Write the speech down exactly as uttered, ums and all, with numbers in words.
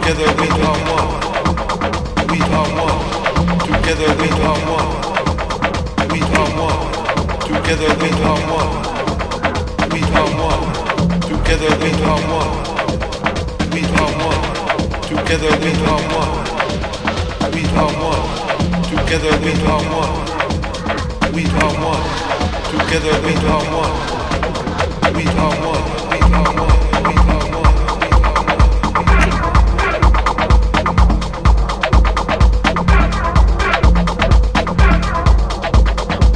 Together we are one. We are one. Together we are one. We are one. Together we are one. We are one. Together we are one. We are one. Together we are one. We are one. Together we are one. We are one. Together we are one. We are one. We are one.